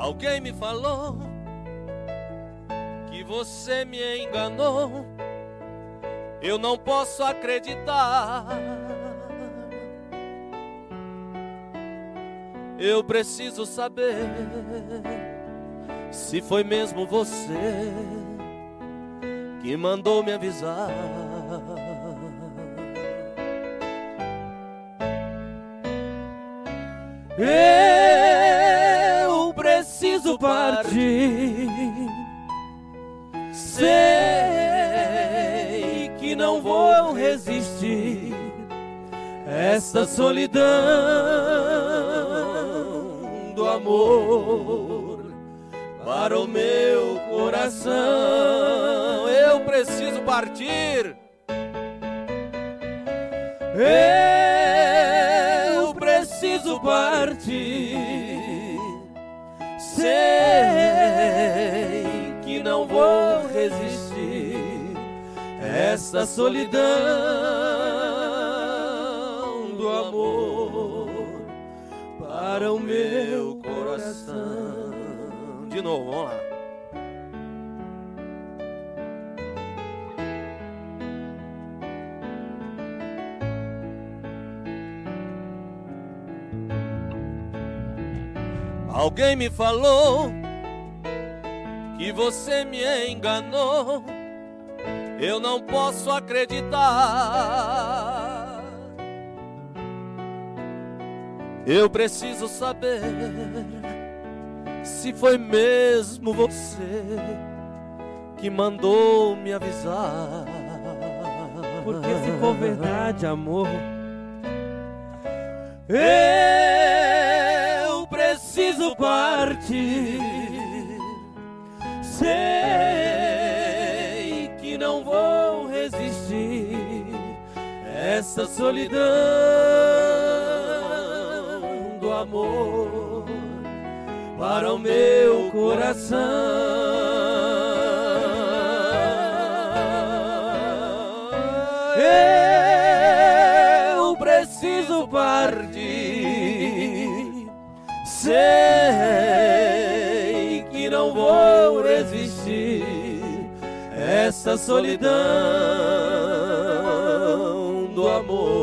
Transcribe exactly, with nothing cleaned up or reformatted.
Alguém me falou que você me enganou. Eu não posso acreditar. Eu preciso saber se foi mesmo você que mandou me avisar. Eu preciso partir. Sei que não vou resistir essa solidão do amor para o meu coração. Eu preciso partir. Eu preciso partir. Sei que não vou resistir essa solidão do amor para o meu coração. De novo, vamos lá. Alguém me falou que você me enganou. Eu não posso acreditar. Eu preciso saber se foi mesmo você que mandou me avisar. Porque se for verdade, amor, eu preciso partir. Sei que não vou resistir essa solidão do amor para o meu coração. Eu preciso partir. Sei que não vou resistir essa solidão do amor